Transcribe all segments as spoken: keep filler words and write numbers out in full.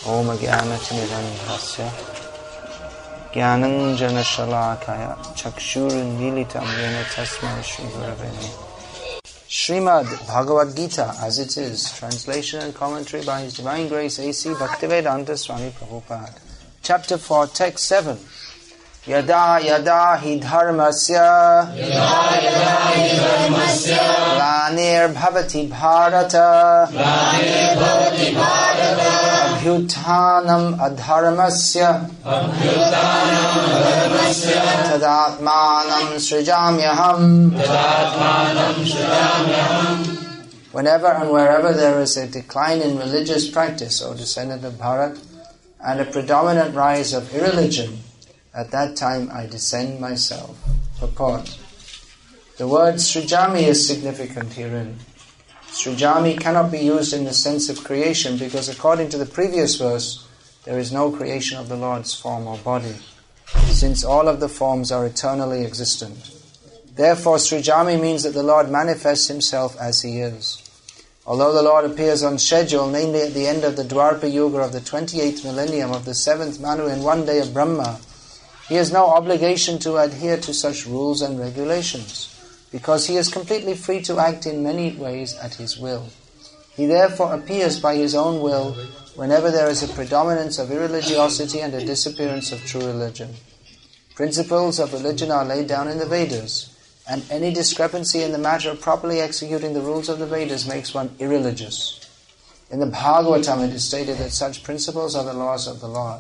Om Jnana-timirandhasya Jnananjana-shalakaya Chakshurunmilitam Yena Tasmai Shri Gurave Namaha. Srimad Bhagavad Gita, as it is, translation and commentary by His Divine Grace A C Bhaktivedanta Swami Prabhupada. Chapter four, Text seven. Yada yada hi dharmasya Yada yada hi dharmasya Glanir bhavati bharata Glanir bhavati bharata Abhyuthanam adharmasya Abhyuthanam adharmasya Tadatmanam srijamyaham Tadatmanam srijamyaham. Whenever and wherever there is a decline in religious practice, O descendant of Bharat, and a predominant rise of irreligion, at that time I descend myself. Purport. The word Srijami is significant herein. Srijami cannot be used in the sense of creation because according to the previous verse, there is no creation of the Lord's form or body, since all of the forms are eternally existent. Therefore, Srijami means that the Lord manifests Himself as He is. Although the Lord appears on schedule, namely at the end of the Dwapara Yuga of the twenty-eighth millennium of the seventh Manu in one day of Brahma, He has no obligation to adhere to such rules and regulations, because He is completely free to act in many ways at His will. He therefore appears by His own will whenever there is a predominance of irreligiosity and a disappearance of true religion. Principles of religion are laid down in the Vedas, and any discrepancy in the matter of properly executing the rules of the Vedas makes one irreligious. In the Bhagavatam it is stated that such principles are the laws of the Lord.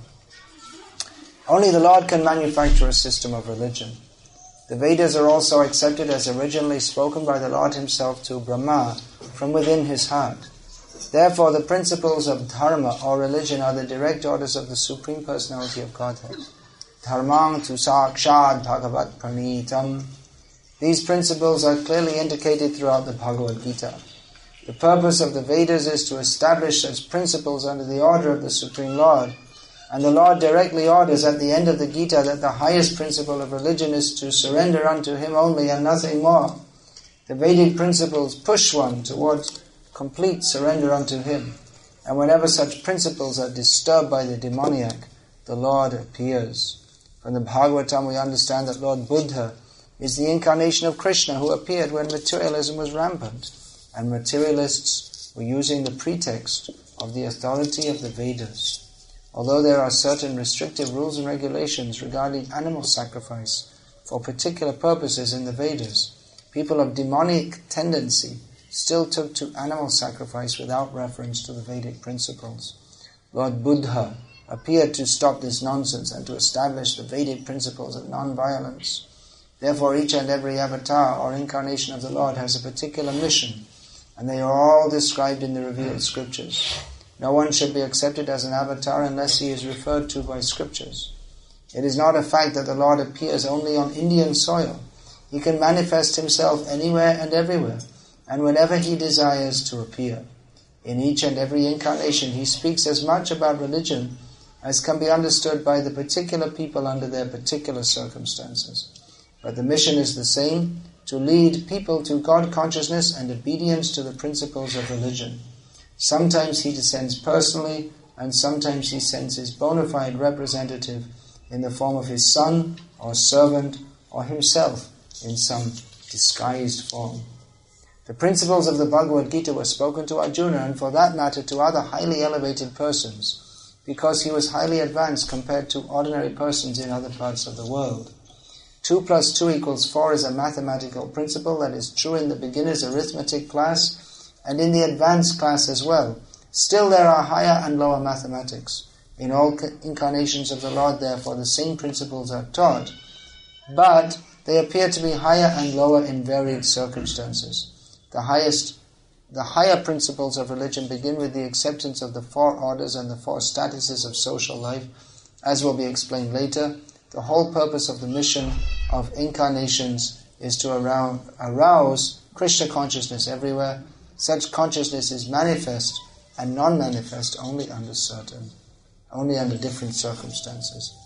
Only the Lord can manufacture a system of religion. The Vedas are also accepted as originally spoken by the Lord Himself to Brahma from within His heart. Therefore, the principles of dharma or religion are the direct orders of the Supreme Personality of Godhead. Dharmang tu sakshad bhagavat pranitam. These principles are clearly indicated throughout the Bhagavad Gita. The purpose of the Vedas is to establish such principles under the order of the Supreme Lord. And the Lord directly orders at the end of the Gita that the highest principle of religion is to surrender unto Him only and nothing more. The Vedic principles push one towards complete surrender unto Him. And whenever such principles are disturbed by the demoniac, the Lord appears. From the Bhagavatam we understand that Lord Buddha is the incarnation of Krishna who appeared when materialism was rampant, and materialists were using the pretext of the authority of the Vedas. Although there are certain restrictive rules and regulations regarding animal sacrifice for particular purposes in the Vedas, people of demonic tendency still took to animal sacrifice without reference to the Vedic principles. Lord Buddha appeared to stop this nonsense and to establish the Vedic principles of non-violence. Therefore, each and every avatar or incarnation of the Lord has a particular mission, and they are all described in the revealed scriptures. No one should be accepted as an avatar unless he is referred to by scriptures. It is not a fact that the Lord appears only on Indian soil. He can manifest Himself anywhere and everywhere, and whenever He desires to appear. In each and every incarnation, He speaks as much about religion as can be understood by the particular people under their particular circumstances. But the mission is the same, to lead people to God consciousness and obedience to the principles of religion. Sometimes He descends personally, and sometimes He sends His bona fide representative in the form of His son or servant or Himself in some disguised form. The principles of the Bhagavad Gita were spoken to Arjuna, and for that matter to other highly elevated persons, because he was highly advanced compared to ordinary persons in other parts of the world. Two plus two equals four is a mathematical principle that is true in the beginner's arithmetic class and in the advanced class as well. Still there are higher and lower mathematics. In all incarnations of the Lord, therefore, the same principles are taught, but they appear to be higher and lower in varied circumstances. The highest, the higher principles of religion begin with the acceptance of the four orders and the four statuses of social life, as will be explained later. The whole purpose of the mission of incarnations is to arouse, arouse Krishna consciousness everywhere. Such consciousness is manifest and non-manifest only under certain, only under different circumstances.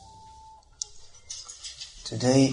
Today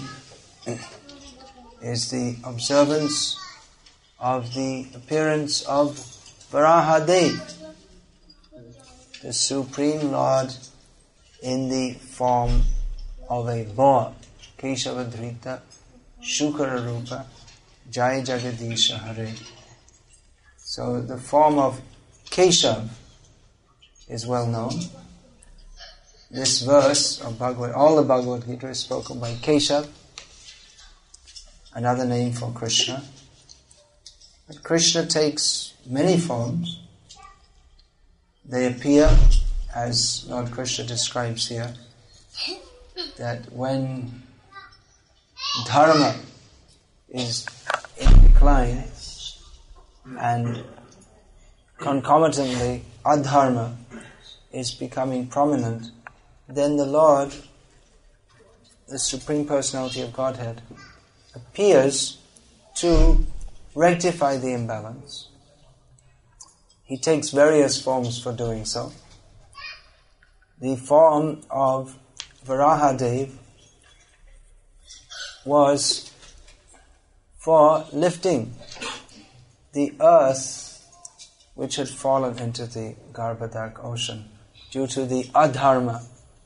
is the observance of the appearance of Varahadev, the Supreme Lord in the form of a boar. Keshavadhrita Shukara Rupa Jai Jagadisha Hare. So the form of Keshav is well known. This verse of Bhagavad, all the Bhagavad Gita is spoken by Keshav, another name for Krishna. But Krishna takes many forms. They appear, as Lord Krishna describes here, that when dharma is in decline and concomitantly adharma is becoming prominent, then the Lord, the Supreme Personality of Godhead, appears to rectify the imbalance. He takes various forms for doing so. The form of Varahadev was for lifting the earth which had fallen into the Garbhodak ocean due to the adharma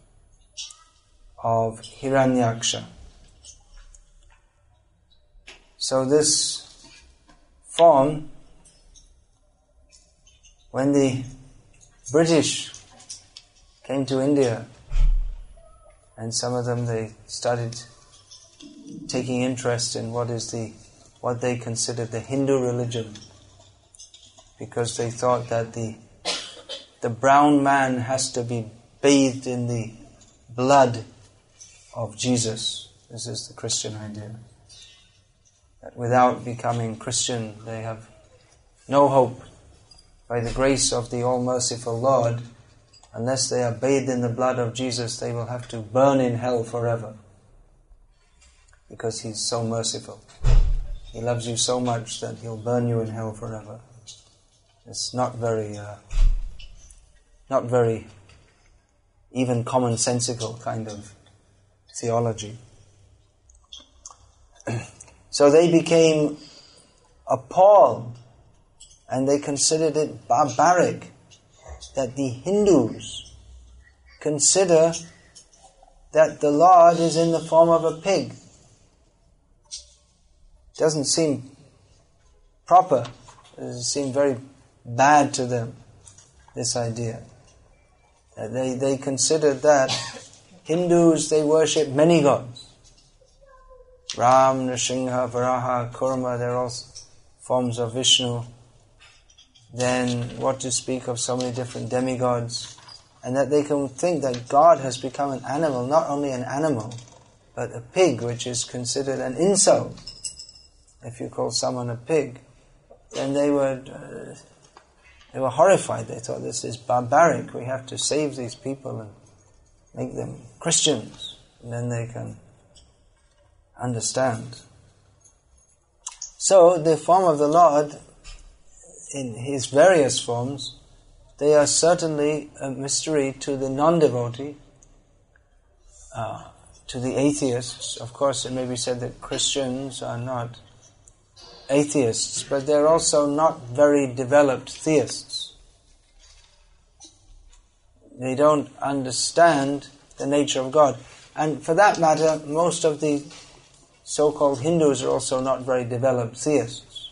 of Hiranyaksha. So this form, when the British came to India, and some of them they started taking interest in what is the what they considered the Hindu religion, because they thought that the the brown man has to be bathed in the blood of Jesus. This is the Christian idea. That without becoming Christian, they have no hope. By the grace of the all-merciful Lord, unless they are bathed in the blood of Jesus, they will have to burn in hell forever. Because He's so merciful. He loves you so much that He'll burn you in hell forever. It's not very, uh, not very even commonsensical kind of theology. So they became appalled, and they considered it barbaric that the Hindus consider that the Lord is in the form of a pig. Doesn't seem proper. It doesn't seem very bad to them, this idea. That they, they considered that Hindus, they worship many gods. Ram, Nrsimha, Varaha, Kurma, they're all forms of Vishnu. Then what to speak of so many different demigods, and that they can think that God has become an animal, not only an animal, but a pig, which is considered an insult. If you call someone a pig, then they were uh, they were horrified. They thought, this is barbaric. We have to save these people and make them Christians, and then they can understand. So the form of the Lord, in His various forms, they are certainly a mystery to the non-devotee, uh, to the atheists. Of course, it may be said that Christians are not atheists, but they're also not very developed theists. They don't understand the nature of God. And for that matter, most of the so-called Hindus are also not very developed theists.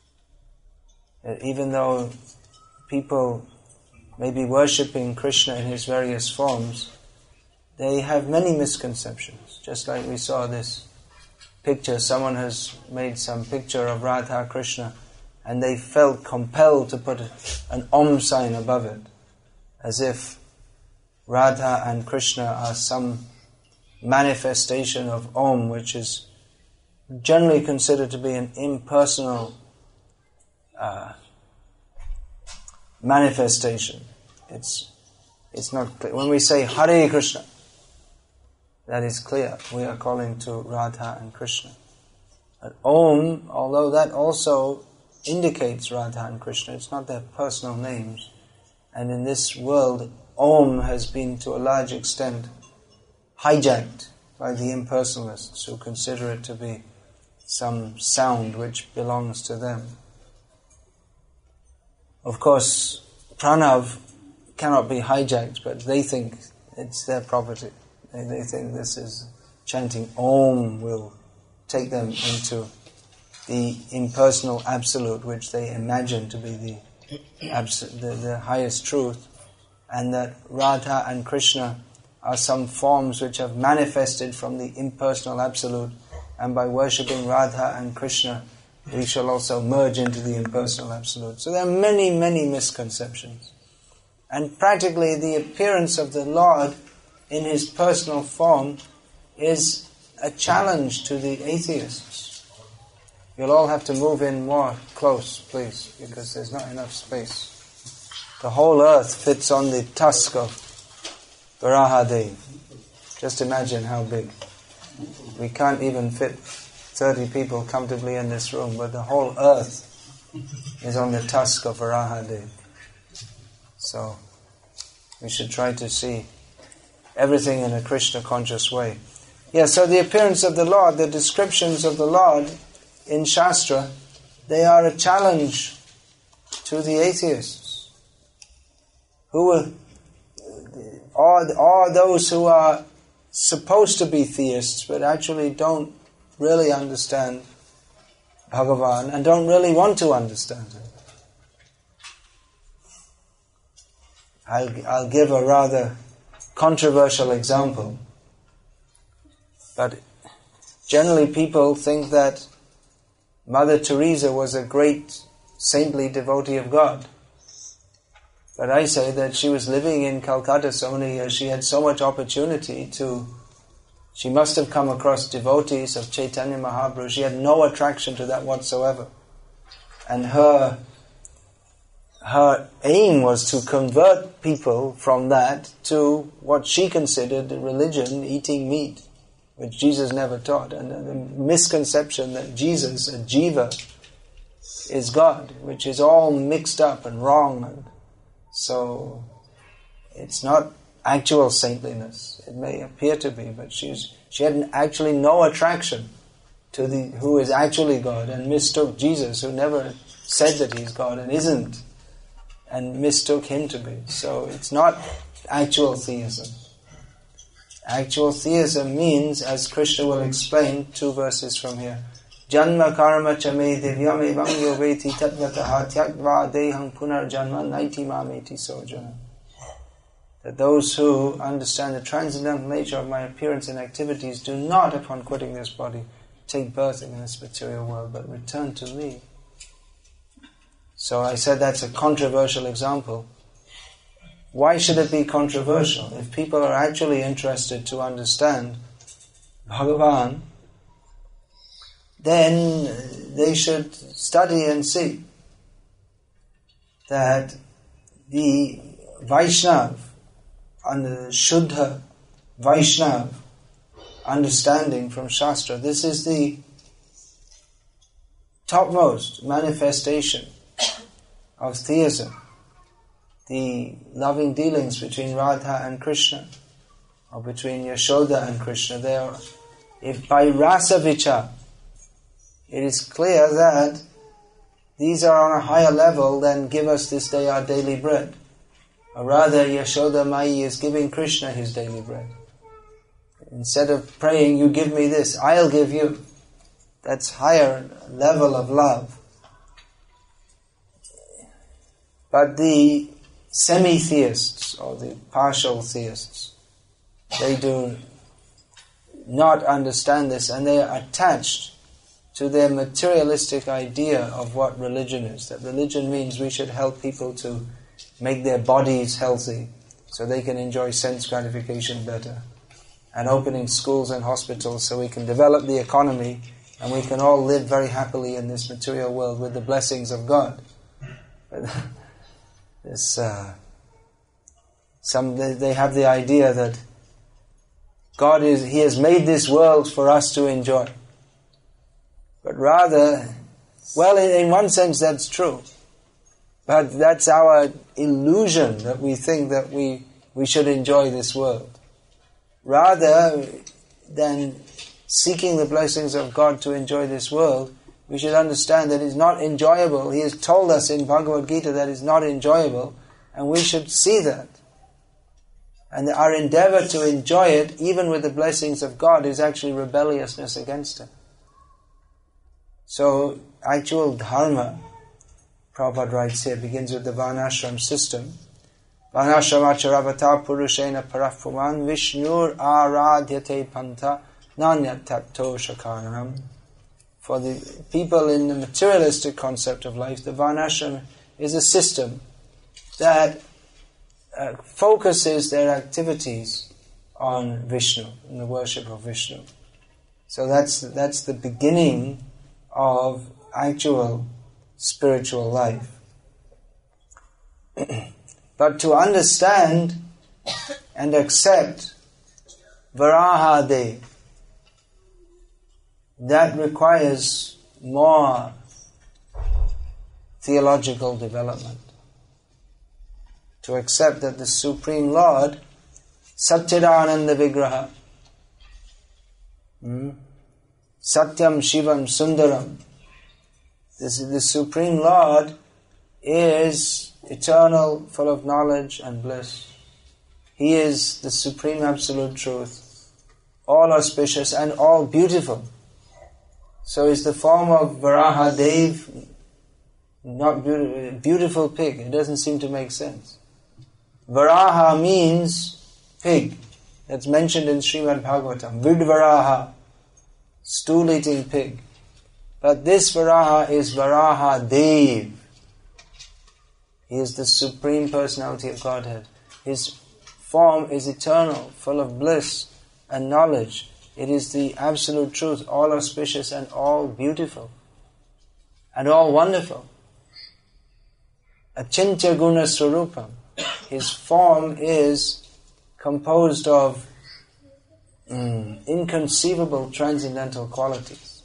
Even though people may be worshipping Krishna in His various forms, they have many misconceptions. Just like we saw this picture, someone has made some picture of Radha Krishna, and they felt compelled to put an Om sign above it, as if Radha and Krishna are some manifestation of Om, which is generally considered to be an impersonal uh, manifestation. It's it's not clear. When we say Hare Krishna, that is clear. We are calling to Radha and Krishna. But Om, although that also indicates Radha and Krishna, it's not their personal names. And in this world, Om has been to a large extent hijacked by the impersonalists who consider it to be some sound which belongs to them. Of course, Pranav cannot be hijacked, but they think it's their property. They, they think this is chanting Om will take them into the impersonal absolute, which they imagine to be the, abs- the, the highest truth, and that Radha and Krishna are some forms which have manifested from the impersonal absolute, and by worshipping Radha and Krishna, we shall also merge into the impersonal absolute. So there are many, many misconceptions. And practically the appearance of the Lord in His personal form is a challenge to the atheists. You'll all have to move in more close, please, because there's not enough space. The whole earth fits on the tusk of Varahadev. Just imagine how big. We can't even fit thirty people comfortably in this room, but the whole earth is on the tusk of Varahadev. So, we should try to see everything in a Krishna conscious way. Yeah, so the appearance of the Lord, the descriptions of the Lord in Shastra, they are a challenge to the atheists. Who will, or, or those who are supposed to be theists, but actually don't really understand Bhagavan and don't really want to understand Him. I'll, I'll give a rather controversial example. But generally people think that Mother Teresa was a great saintly devotee of God. But I say that she was living in Calcutta so many years, she had so much opportunity to, she must have come across devotees of Chaitanya Mahaprabhu. She had no attraction to that whatsoever. And her her aim was to convert people from that to what she considered religion, eating meat, which Jesus never taught. And the misconception that Jesus, a jiva, is God, which is all mixed up and wrong. And so it's not actual saintliness. It may appear to be, but she's she had actually no attraction to the who is actually God, and mistook Jesus, who never said that He's God and isn't, and mistook Him to be. So it's not actual theism. Actual theism means, as Krishna will explain, two verses from here, Janma karma chame divyam evam yoveti tatvataha tyagva deham punar janma naiti mameti sojana. That those who understand the transcendental nature of my appearance and activities do not, upon quitting this body, take birth in this material world, but return to me. So I said that's a controversial example. Why should it be controversial? If people are actually interested to understand Bhagavan, then they should study and see that the Vaishnav, and the Shuddha Vaishnav understanding from Shastra, this is the topmost manifestation of theism. The loving dealings between Radha and Krishna, or between Yashoda and Krishna, they are, if by rasa vichar, it is clear that these are on a higher level than give us this day our daily bread. Or rather, Yashoda Mai is giving Krishna his daily bread. Instead of praying, you give me this, I'll give you. That's higher level of love. But the semi-theists, or the partial theists, they do not understand this, and they are attached to their materialistic idea of what religion is. That religion means we should help people to make their bodies healthy so they can enjoy sense gratification better, and opening schools and hospitals so we can develop the economy and we can all live very happily in this material world with the blessings of God. This, uh, some they, they have the idea that God is He has made this world for us to enjoy. But rather, well, in, in one sense that's true. But that's our illusion, that we think that we, we should enjoy this world. Rather than seeking the blessings of God to enjoy this world, we should understand that it's not enjoyable. He has told us in Bhagavad Gita that it's not enjoyable And we should see that. And our endeavor to enjoy it, even with the blessings of God, is actually rebelliousness against it. So, actual dharma, Prabhupada writes here, begins with the Varnashram system. Varnashramacharabhata purushena parapuman vishnur aradhyate panta nanyat tatto shakaranam. For the people in the materialistic concept of life, the Varnashram is a system that uh, focuses their activities on Vishnu, in the worship of Vishnu. So that's that's the beginning of actual spiritual life. But to understand and accept Varaha, that requires more theological development. To accept that the Supreme Lord, Satchidananda Vigraha, hmm? Satyam Shivam Sundaram, this is the Supreme Lord is eternal, full of knowledge and bliss. He is the Supreme Absolute Truth, all auspicious and all beautiful. So is the form of Varaha Dev not beautiful, beautiful pig? It doesn't seem to make sense. Varaha means pig. That's mentioned in Srimad Bhagavatam. Vidvaraha, stool-eating pig. But this Varaha is Varaha Dev. He is the Supreme Personality of Godhead. His form is eternal, full of bliss and knowledge. It is the absolute truth, all auspicious and all beautiful and all wonderful. Achintya Guna Swarupam. His form is composed of mm, inconceivable transcendental qualities.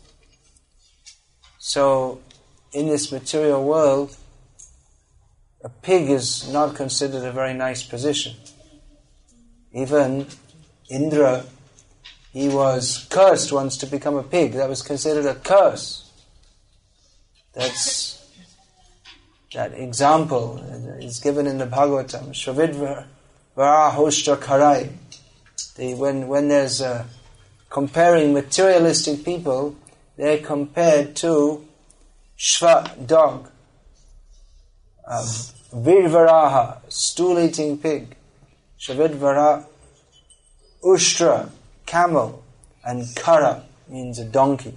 So, in this material world, a pig is not considered a very nice position. Even Indra, he was cursed once to become a pig. That was considered a curse. That's that example is given in the Bhagavatam. Shravidva Varahoshtra Karai. The, when, when there's a comparing materialistic people, they're compared to Shva, dog. Um, Virvaraha, stool-eating pig. Shravidvara, Ushtra, camel. And Kara means a donkey.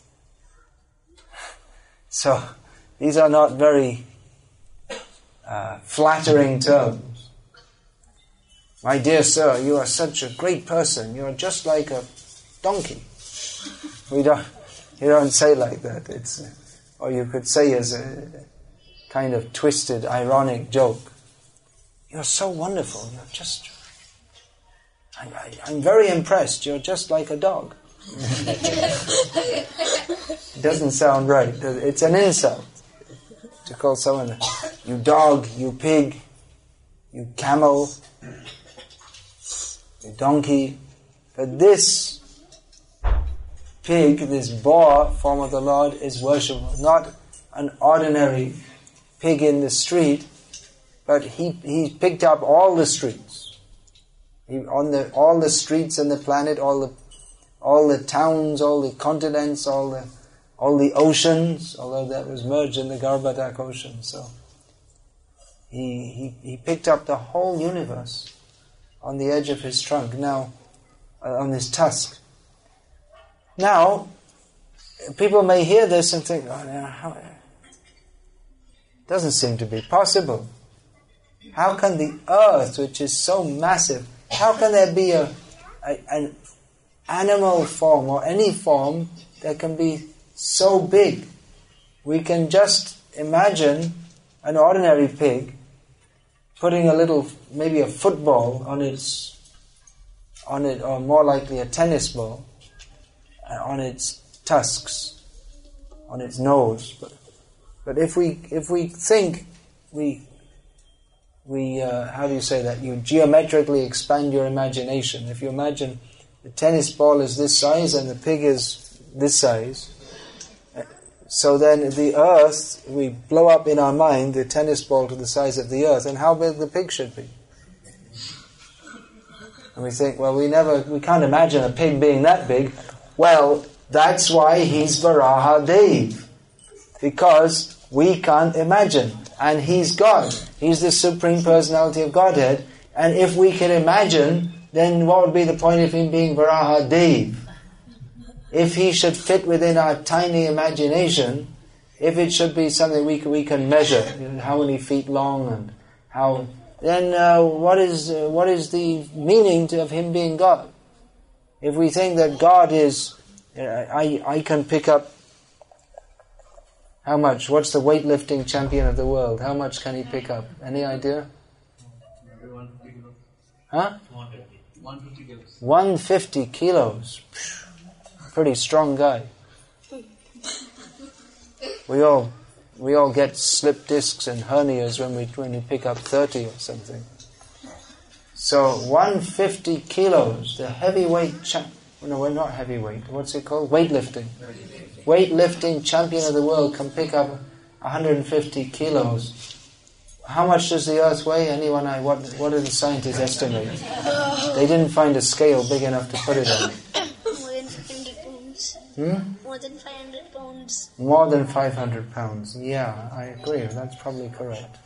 So, these are not very uh, flattering terms. My dear sir, you are such a great person. You are just like a donkey. We don't, you don't say like that. It's, uh, or you could say as a kind of twisted, ironic joke. You're so wonderful. You're just... I, I, I'm very impressed. You're just like a dog. It doesn't sound right. It's an insult to call someone, you dog, you pig, you camel, you donkey. But this pig, this boar form of the Lord is worshipable. Not an ordinary pig in the street, but he, he picked up all the streets. He, on the all the streets in the planet, all the all the towns, all the continents, all the all the oceans, although that was merged in the Garbhadak ocean. So he, he he picked up the whole universe on the edge of his trunk, now uh, on his tusk. Now, people may hear this and think, oh, no, how, it doesn't seem to be possible. How can the earth, which is so massive, how can there be a, a an animal form or any form that can be so big? We can just imagine an ordinary pig putting a little, maybe a football on its, on it, or more likely a tennis ball, uh, on its tusks, on its nose. But, but if we if we think we we uh, how do you say that? You geometrically expand your imagination. If you imagine the tennis ball is this size and the pig is this size, so then the earth, we blow up in our mind the tennis ball to the size of the earth, and how big the pig should be. And we think, well, we never, we can't imagine a pig being that big. Well, that's why he's Varahadev, because we can't imagine. And he's God. He's the Supreme Personality of Godhead. And if we can imagine, then what would be the point of him being Varahadev? If he should fit within our tiny imagination, if it should be something we can, we can measure, you know, how many feet long and how, then uh, what is uh, what is the meaning to, of him being God? If we think that God is, uh, I I can pick up, how much? What's the weightlifting champion of the world? How much can he pick up? Any idea? one hundred fifty kilos. Huh? one hundred fifty kilos. one hundred fifty kilos. Pretty strong guy. We all we all get slip discs and hernias when we when we pick up thirty or something. So one hundred fifty kilos, the heavyweight champ. No, we're not heavyweight. What's it called? Weightlifting. Weightlifting champion of the world can pick up one hundred fifty kilos. How much does the Earth weigh? Anyone? I what? What do the scientists estimate? They didn't find a scale big enough to put it on. More than five hundred pounds. Hmm? More than five hundred pounds. More than five hundred pounds. Yeah, I agree. That's probably correct.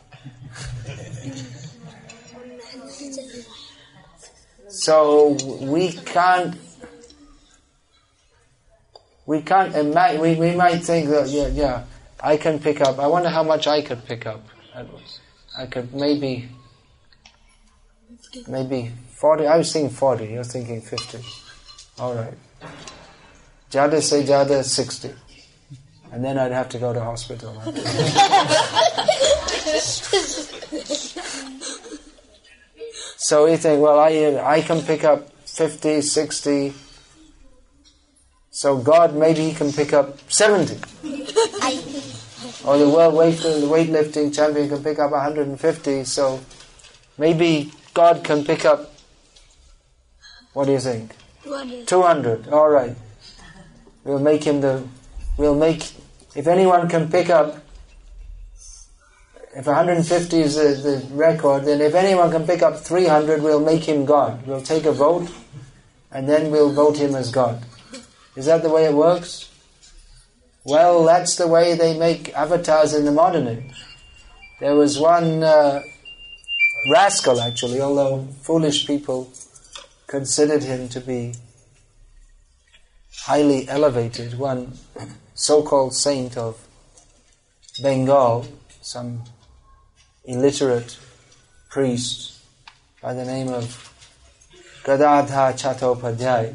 So we can't. We can't imagine. We we might think that yeah yeah I can pick up. I wonder how much I could pick up. I could maybe maybe forty. I was thinking forty. You're thinking fifty. All right. Jada say Jada sixty, and then I'd have to go to hospital. So you think, well, I I can pick up fifty, sixty. So God, maybe He can pick up seventy. Or the world weight, the weightlifting champion can pick up one hundred fifty. So maybe God can pick up. What do you think? two hundred. All right. We'll make him the. We'll make. If anyone can pick up. If one hundred fifty is the, the record, then if anyone can pick up three hundred, we'll make him God. We'll take a vote, and then we'll vote him as God. Is that the way it works? Well, that's the way they make avatars in the modern age. There was one uh, rascal, actually, although foolish people considered him to be highly elevated, one so-called saint of Bengal, some illiterate priest by the name of Gadadhar Chattopadhyay,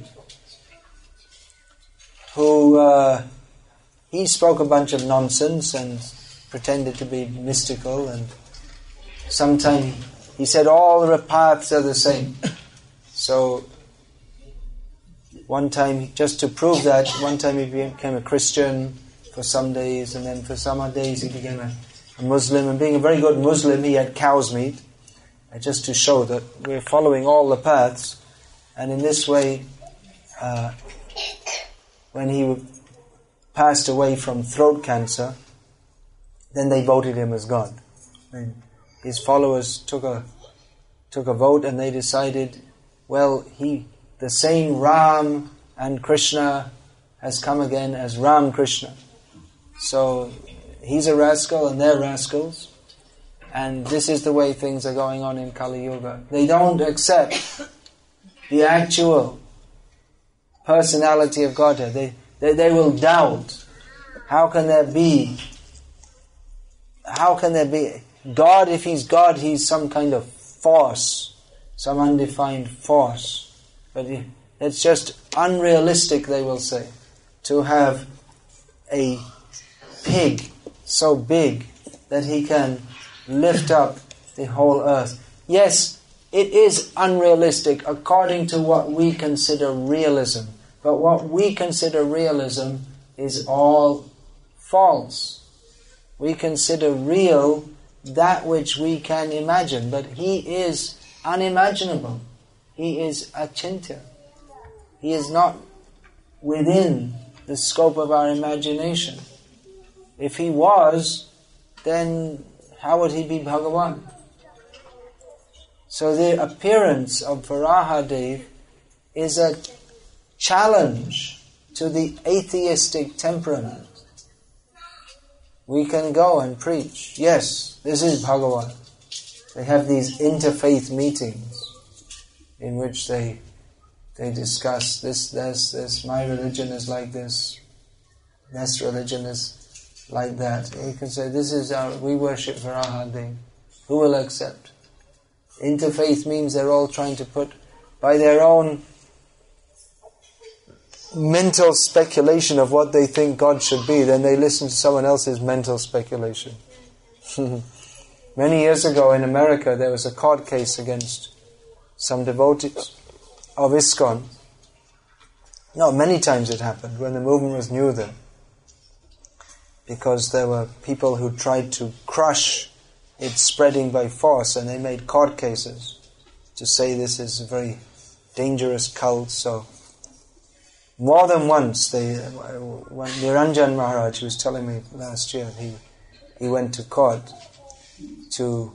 who uh, he spoke a bunch of nonsense and pretended to be mystical, and sometimes he said all the paths are the same. So one time, just to prove that, one time he became a Christian for some days, and then for some other days he became a, a Muslim, and being a very good Muslim he had cow's meat, and just to show that we're following all the paths. And in this way, uh, when he passed away from throat cancer, then they voted him as God. And his followers took a took a vote, and they decided, well, he, the same Ram and Krishna has come again as Ram Krishna. So he's a rascal and they're rascals. And this is the way things are going on in Kali Yuga. They don't accept the actual personality of Godhead. They, they, they will doubt. How can there be, how can there be, God, if He's God, He's some kind of force, some undefined force. But it's just unrealistic, they will say, to have a pig so big that he can lift up the whole earth. Yes, it is unrealistic according to what we consider realism. But what we consider realism is all false. We consider real that which we can imagine, but He is unimaginable. He is achintya. He is not within the scope of our imagination. If he was, then how would he be Bhagavan? So the appearance of Varahadev is a challenge to the atheistic temperament. We can go and preach, yes, this is Bhagavan. They have these interfaith meetings in which they they discuss this, this, this, my religion is like this, this religion is like that. You can say, this is our, we worship Varahadev. Who will accept? Interfaith means they're all trying to put, by their own mental speculation of what they think God should be, then they listen to someone else's mental speculation. Many years ago in America, there was a court case against some devotees of ISKCON. No, many times it happened when the movement was new then, because there were people who tried to crush its spreading by force, and they made court cases to say this is a very dangerous cult. So more than once, they, when Niranjan Maharaj was telling me last year, he he went to court to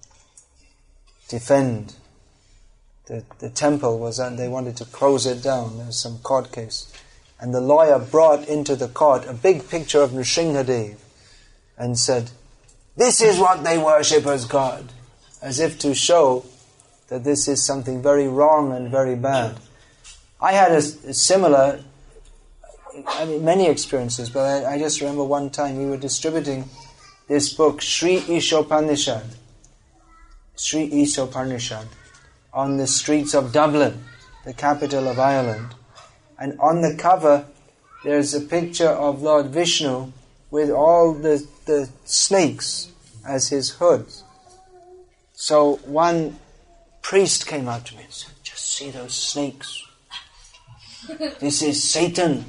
defend the the temple. Was and they wanted to close it down. There was some court case, and the lawyer brought into the court a big picture of Nrsimhadev and said, "This is what they worship as God," as if to show that this is something very wrong and very bad. I had a, a similar, I mean, many experiences, but I, I just remember one time we were distributing this book, Sri Ishopanishad, Sri Ishopanishad, on the streets of Dublin, the capital of Ireland. And on the cover, there's a picture of Lord Vishnu with all the, the snakes as his hoods. So one priest came up to me and said, "Just see those snakes. This is Satan."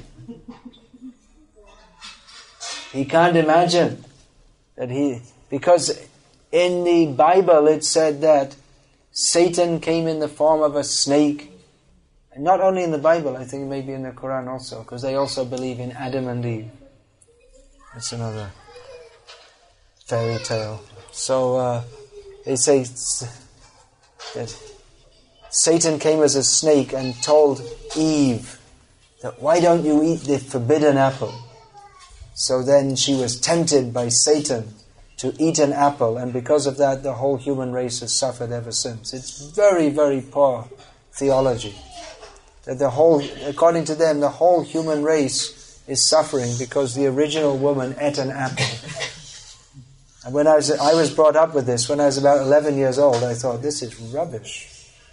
He can't imagine that he... Because in the Bible it said that Satan came in the form of a snake. And not only in the Bible, I think maybe in the Quran also, because they also believe in Adam and Eve. That's another fairy tale. So uh, they say that Satan came as a snake and told Eve that, "Why don't you eat the forbidden apple?" So then she was tempted by Satan to eat an apple, and because of that the whole human race has suffered ever since. It's very, very poor theology. That the whole, according to them, the whole human race is suffering because the original woman ate an apple. And when I was I was brought up with this, when I was about eleven years old, I thought, this is rubbish.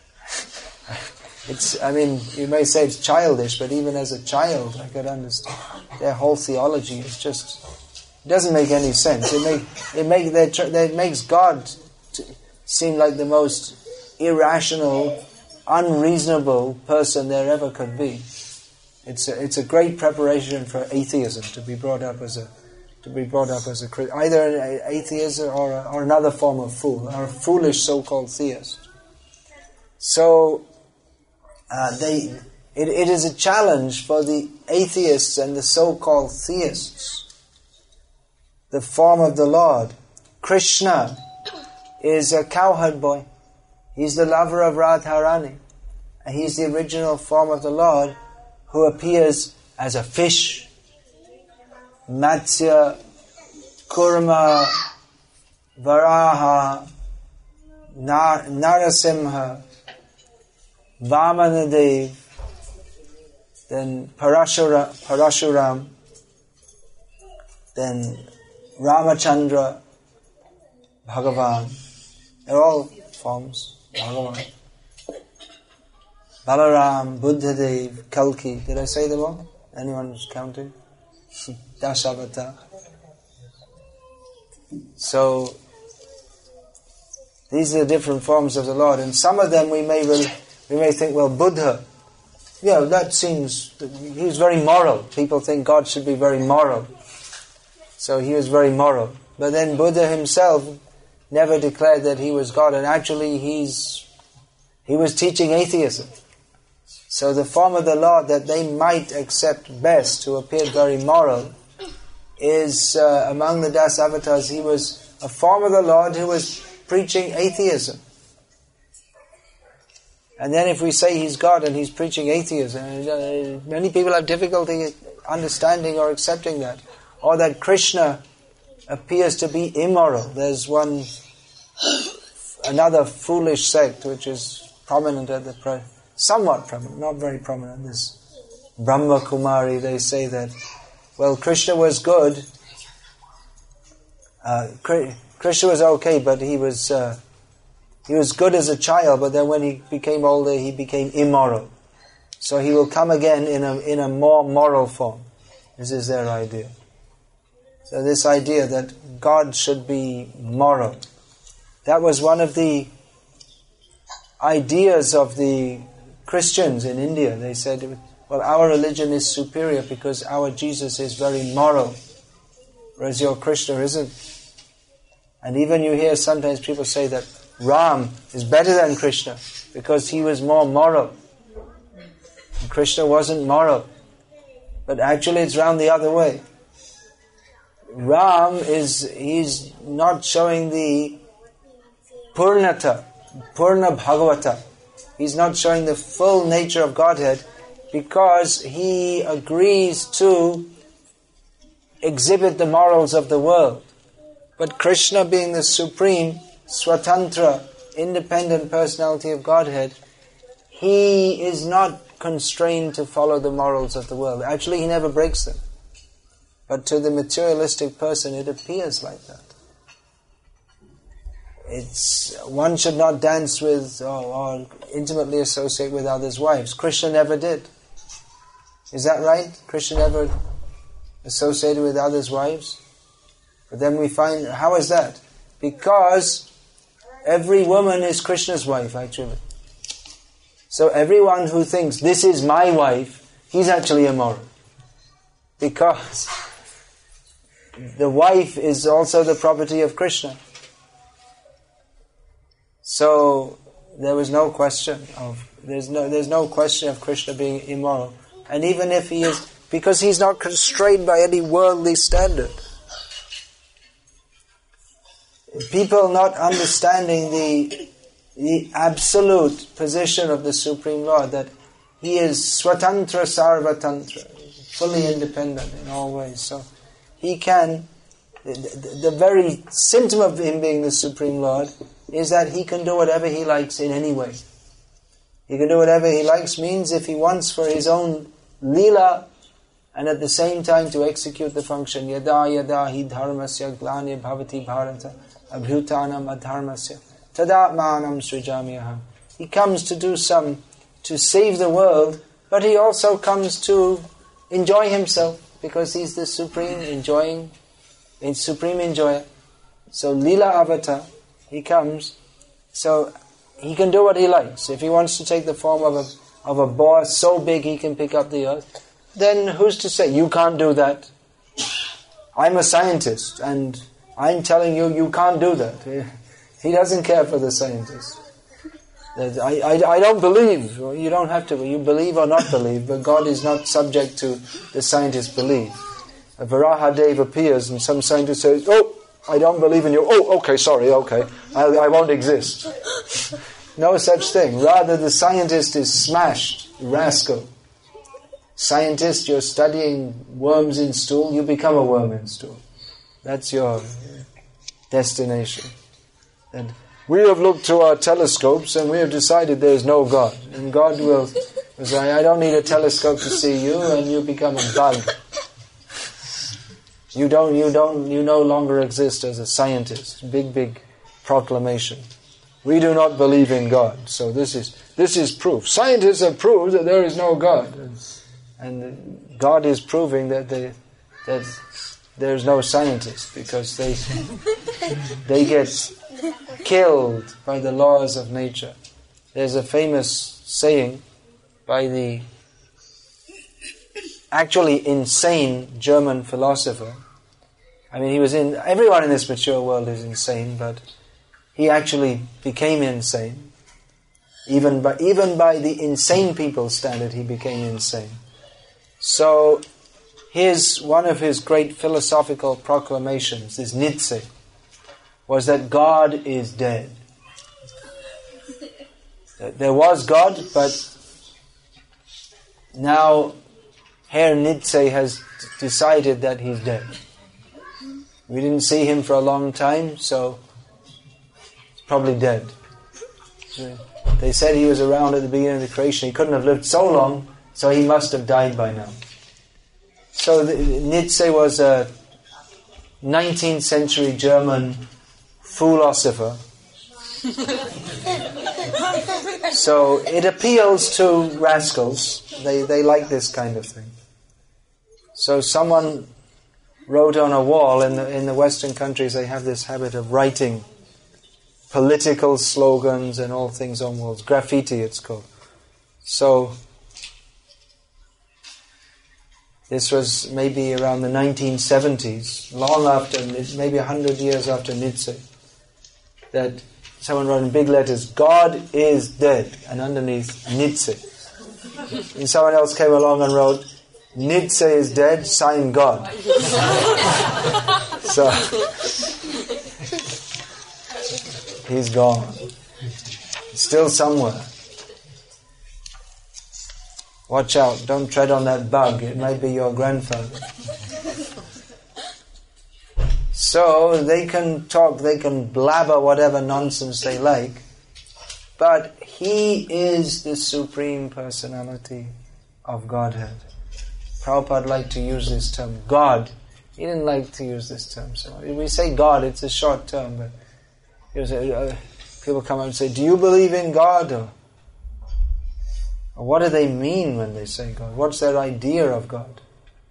It's, I mean, you may say it's childish, but even as a child, I could understand. Their whole theology is just, it doesn't make any sense. It make it make their, it makes God to seem like the most irrational, unreasonable person there ever could be. It's a, it's a great preparation for atheism to be brought up as a to be brought up as a either an atheist or a, or another form of fool, or a foolish so-called theist. So uh, they it, it is a challenge for the atheists and the so-called theists. The form of the Lord, Krishna, is a cowherd boy. He's the lover of Radharani. And he's the original form of the Lord who appears as a fish, Matsya, Kurma, Varaha, Nar- Narasimha, Vamanadev, then Parashura, Parashuram, then Ramachandra, Bhagavan. They're all forms. Bhagavan. Balaram, Buddhadev, Kalki. Did I say them all? Anyone who's counting? Dashavata. So, these are the different forms of the Lord, and some of them we may re- we may think, well, Buddha, yeah, that seems, he was very moral. People think God should be very moral. So he was very moral. But then Buddha himself never declared that he was God, and actually he's he was teaching atheism. So the form of the Lord that they might accept best, who appeared very moral, is, uh, among the Das avatars, he was a form of the Lord who was preaching atheism. And then if we say he's God and he's preaching atheism, uh, many people have difficulty understanding or accepting that. Or that Krishna appears to be immoral. There's one, another foolish sect which is prominent at the pre- somewhat prominent, not very prominent. This Brahma Kumari, they say that, well, Krishna was good. Uh, Krishna was okay, but he was uh, he was good as a child. But then when he became older, he became immoral. So he will come again in a in a more moral form. This is their idea. So this idea that God should be moral, that was one of the ideas of the Christians in India. They said, well, our religion is superior because our Jesus is very moral, whereas your Krishna isn't. And even you hear sometimes people say that Ram is better than Krishna because he was more moral. And Krishna wasn't moral. But actually it's round the other way. Ram is, he's not showing the Purnata, Purna Bhagavata. He's not showing the full nature of Godhead because he agrees to exhibit the morals of the world. But Krishna, being the supreme, Swatantra, independent personality of Godhead, he is not constrained to follow the morals of the world. Actually, he never breaks them. But to the materialistic person, it appears like that. It's one should not dance with or, or intimately associate with others' wives. Krishna never did. Is that right? Krishna never associated with others' wives? But then we find, how is that? Because every woman is Krishna's wife, actually. So everyone who thinks, this is my wife, he's actually immoral. Because the wife is also the property of Krishna. So there was no question of there's no there's no question of Krishna being immoral. And even if he is, because he's not constrained by any worldly standard. People not understanding the the absolute position of the Supreme Lord, that he is Swatantra Sarvatantra, fully independent in all ways. So he can, the, the, the very symptom of him being the Supreme Lord is that he can do whatever he likes in any way. He can do whatever he likes means if he wants for his own lila, and at the same time to execute the function yada yada hi dharmasya glani bhavati bharata abhutanam adharmasya tadatmanam srijamyaham. He comes to do some, to save the world, but he also comes to enjoy himself, because he's the supreme enjoying, the supreme enjoyer. So lila avatar, he comes, so he can do what he likes. If he wants to take the form of a of a boar so big he can pick up the earth, then who's to say you can't do that? I'm a scientist and I'm telling you you can't do that. He doesn't care for the scientist. I, I, I don't believe. Well, you don't have to. You believe or not believe, but God is not subject to the scientist's belief. A Varahadev appears and some scientist says, oh, I don't believe in you. Oh, okay, sorry, okay. I, I won't exist. No such thing. Rather, the scientist is smashed, rascal. Scientist, you're studying worms in stool, you become a worm in stool. That's your destination. And we have looked through our telescopes and we have decided there is no God. And God will say, I don't need a telescope to see you, and you become a bug. You don't, you don't, you no longer exist as a scientist. Big, big proclamation. We do not believe in God. So this is, this is proof. Scientists have proved that there is no God. And God is proving that they, that there's no scientist, because they, they get killed by the laws of nature. There's a famous saying by the actually insane German philosopher. I mean, he was in, everyone in this mature world is insane, but he actually became insane. Even by, even by the insane people's standard, he became insane. So, his one of his great philosophical proclamations, this Nitse, was that God is dead. There was God, but now Herr Nitze has decided that he's dead. We didn't see him for a long time, so he's probably dead. They said he was around at the beginning of the creation. He couldn't have lived so long, so he must have died by now. So the, Nietzsche was a nineteenth century German philosopher. So it appeals to rascals. They they like this kind of thing. So someone wrote on a wall, in the in the Western countries they have this habit of writing political slogans and all things on walls. Graffiti it's called. So this was maybe around the nineteen seventies, long after, maybe a hundred years after Nietzsche, that someone wrote in big letters, God is dead, and underneath, Nietzsche. And someone else came along and wrote, Nietzsche is dead, sign God. So, he's gone. Still somewhere. Watch out, don't tread on that bug, it might be your grandfather. So they can talk, they can blabber whatever nonsense they like, but he is the Supreme Personality of Godhead. Prabhupada liked to use this term, God. He didn't like to use this term. So we say God, it's a short term, but it was a, uh, people come up and say, do you believe in God? Or, or what do they mean when they say God? What's their idea of God?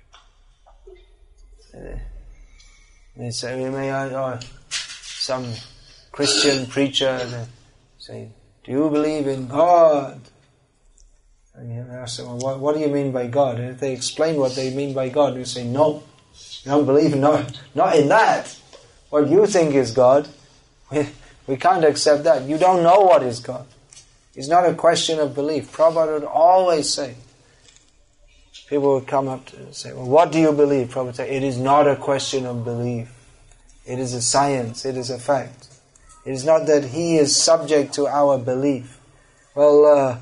Uh, They say, we may, or some Christian preacher they say, do you believe in God? And you ask them, well, what, what do you mean by God? And if they explain what they mean by God, you say, no, you don't believe, not, not in that. What you think is God, we, we can't accept that. You don't know what is God. It's not a question of belief. Prabhupada would always say, people would come up to and say, well, what do you believe? Prabhupada would say, it is not a question of belief. It is a science. It is a fact. It is not that he is subject to our belief. Well, uh,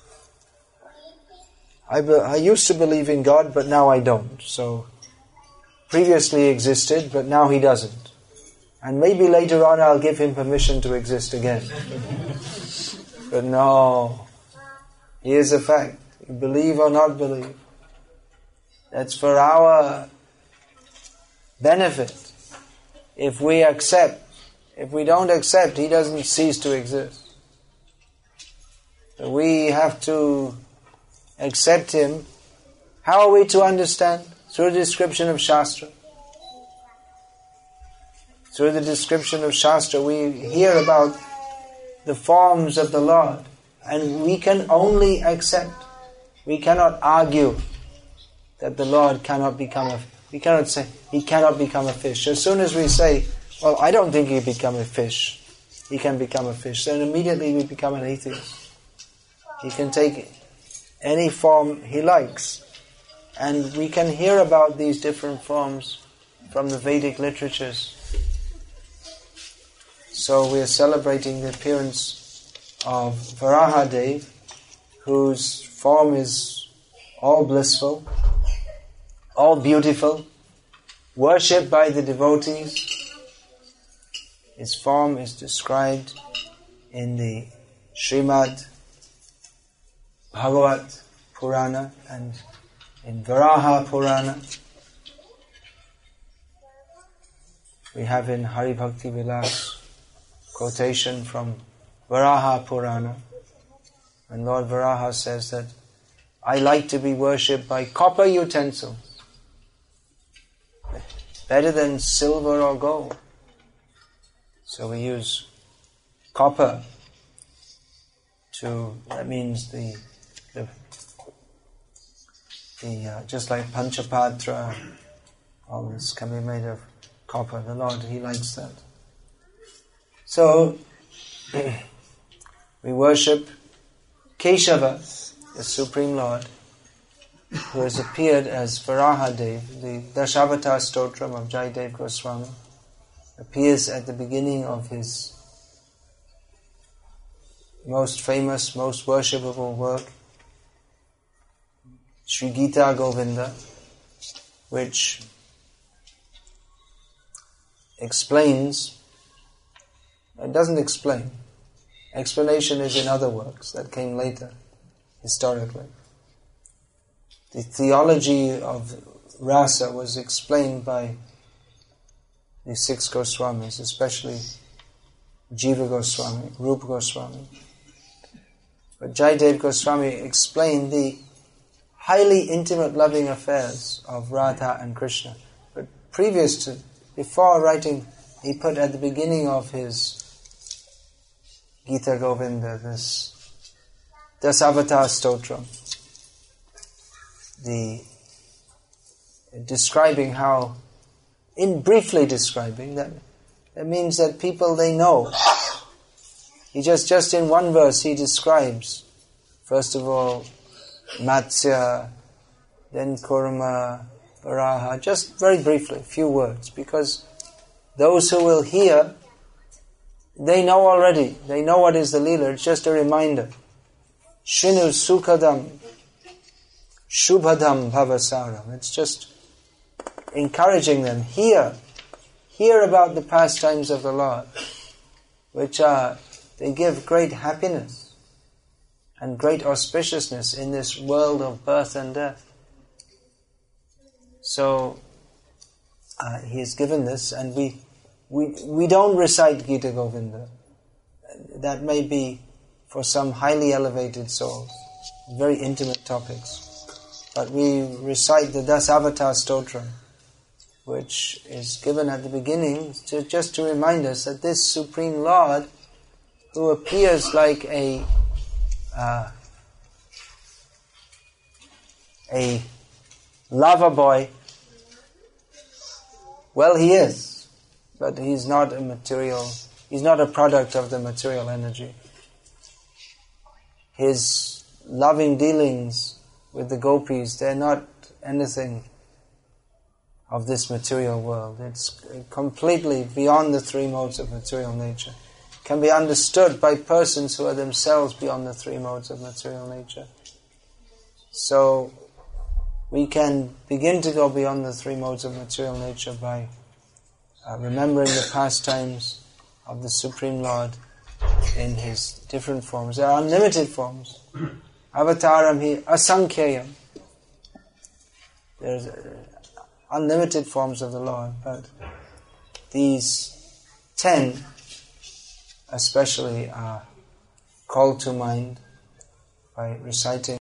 I, be, I used to believe in God, but now I don't. So, previously he existed, but now he doesn't. And maybe later on I'll give him permission to exist again. But no, he is a fact. You believe or not believe. That's for our benefit. If we accept, if we don't accept, he doesn't cease to exist. So we have to accept him. How are we to understand? Through the description of Shastra. Through the description of Shastra, we hear about the forms of the Lord, and we can only accept. We cannot argue that the Lord cannot become a, we cannot say, he cannot become a fish. As soon as we say, well, I don't think he become a fish, he can become a fish, then immediately we become an atheist. He can take any form he likes. And we can hear about these different forms from the Vedic literatures. So we are celebrating the appearance of Varahadev, whose form is all blissful, all beautiful, worshipped by the devotees. His form is described in the Srimad Bhagavat Purana and in Varaha Purana. We have in Hari Bhakti Vilas quotation from Varaha Purana, and Lord Varaha says that I like to be worshipped by copper utensils, better than silver or gold. So we use copper to, that means the, the, the uh, just like Panchapatra, all this can be made of copper. The Lord, He likes that. So, we worship Keshava, the Supreme Lord, who has appeared as Varahadev, the Dasavatar Stotram of Jayadev Goswami, appears at the beginning of his most famous, most worshipable work, Sri Gita Govinda, which explains, it doesn't explain, explanation is in other works that came later, historically. The theology of rasa was explained by the six Goswamis, especially Jiva Goswami, Rupa Goswami. But Jayadev Goswami explained the highly intimate loving affairs of Radha and Krishna. But previous to, before writing, he put at the beginning of his Gita Govinda, this Dasavatar Stotram, the describing how, in briefly describing, that that means that people they know. He just, just in one verse he describes, first of all, Matsya, then Kurma, Varaha, just very briefly, few words, because those who will hear, they know already, they know what is the Leela, it's just a reminder. Shrinu Sukhadam, Shubhadam Bhavasaram, it's just encouraging them, hear, hear about the pastimes of the Lord, which are, they give great happiness and great auspiciousness in this world of birth and death. So, uh, he has given this, and we, we, we don't recite Gita Govinda. That may be for some highly elevated souls, very intimate topics. But we recite the Dasavatar Stotram, which is given at the beginning to, just to remind us that this Supreme Lord, who appears like a uh, a lover boy, well, he is, but he's not a material, he's not a product of the material energy. His loving dealings with the gopis, they're not anything of this material world. It's completely beyond the three modes of material nature. Can be understood by persons who are themselves beyond the three modes of material nature. So, we can begin to go beyond the three modes of material nature by uh, remembering the pastimes of the Supreme Lord in His different forms. There are unlimited forms. Avataram hi asankhayam. There's uh, unlimited forms of the Lord, but these ten especially are called to mind by reciting